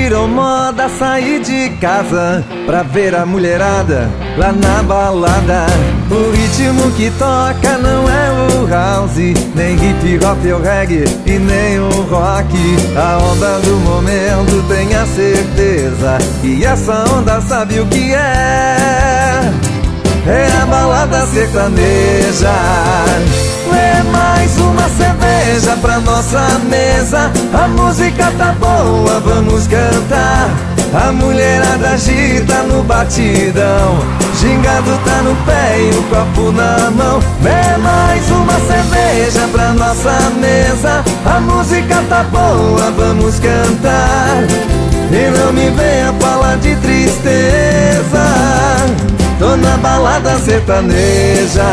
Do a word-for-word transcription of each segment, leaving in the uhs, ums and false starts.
virou moda sair de casa pra ver a mulherada lá na balada. O ritmo que toca não é o house, nem hip hop ou reggae e nem o rock. A onda do momento, tenha certeza, e essa onda sabe o que é. É a balada sertaneja. É mais uma cerveja pra nossa mesa. A música tá boa, vamos cantar. A mulherada agita no batidão, gingado tá no pé e o copo na mão. É mais uma cerveja pra nossa mesa. A música tá boa, vamos cantar. E não me venha falar de tristeza, tô na balada sertaneja.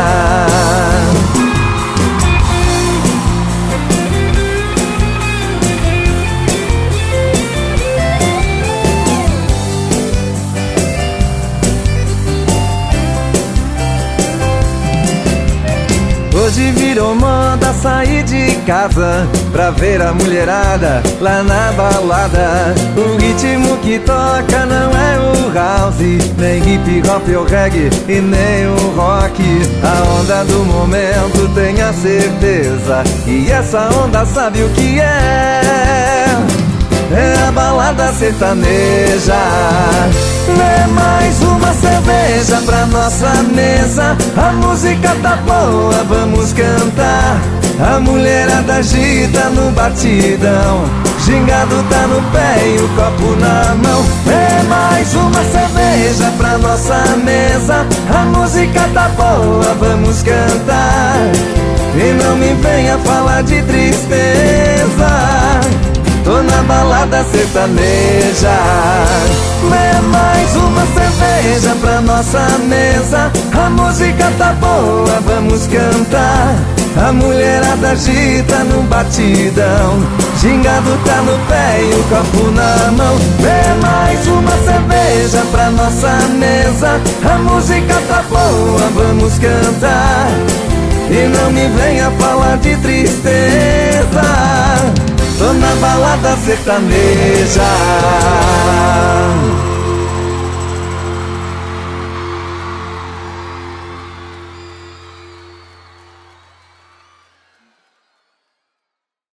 Hoje virou moda sair de casa pra ver a mulherada lá na balada. O ritmo que toca não é o house, nem hip hop ou reggae e nem o rock. A onda do momento, tenha certeza, e essa onda sabe o que é. É a balada sertaneja. É mais uma cerveja pra nossa mesa. A música tá boa, vamos cantar. A mulherada agita no batidão, gingado tá no pé e o copo na mão. É mais uma cerveja pra nossa mesa. A música tá boa, vamos cantar. E não me venha falar de tristeza, tô na balada sertaneja. É mais uma cerveja pra nossa mesa. A música tá boa, vamos cantar. A mulherada agita no batidão, gingado tá no pé e o copo na mão. É mais uma cerveja pra nossa mesa. A música tá boa, vamos cantar. E não me venha falar de tristeza, tô na balada sertaneja.